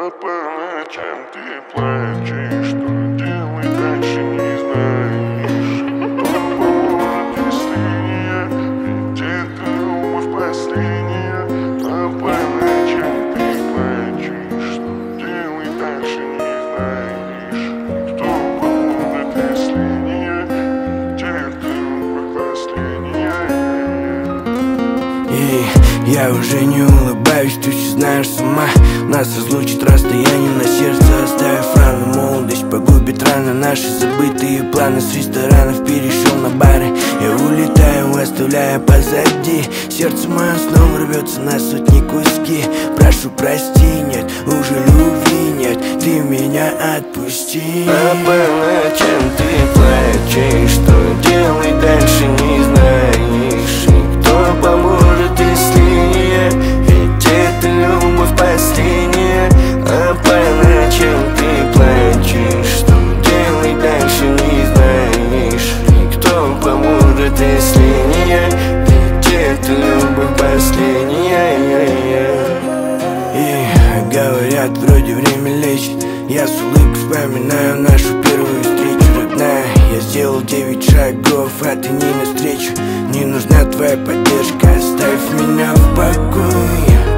Папа, чем ты плачешь? Что делать дальше не знаешь? Кто поможет, если не я? Ведь это любовь последняя. Папа, чем ты плачешь? Что делать дальше не знаешь? Кто поможет, если не я? Ведь это любовь последняя. Я уже не улыбаюсь, ты все знаешь сама. Нас разлучит расстояние на сердце, оставив рану. Молодость погубит рано наши забытые планы. С ресторанов перешел на бары. Я улетаю, оставляя позади. Сердце мое снова рвется на сотни куски. Прошу прости, нет, уже любви нет. Ты меня отпусти. Папа, чем ты плачешь? Что делать дальше не знаешь? И кто поможет, если не я? Ведь это любовь последняя. Папа, чем ты плачешь? Что делать дальше не знаешь? И кто поможет, если не я? Ведь это любовь последняя. И говорят, вроде время лечит. Я с улыбкой вспоминаю нашу первую встречу, родная. Я сделал 9 шагов, а ты не навстречу. Не нужна твоя поддержка, оставь меня в покое.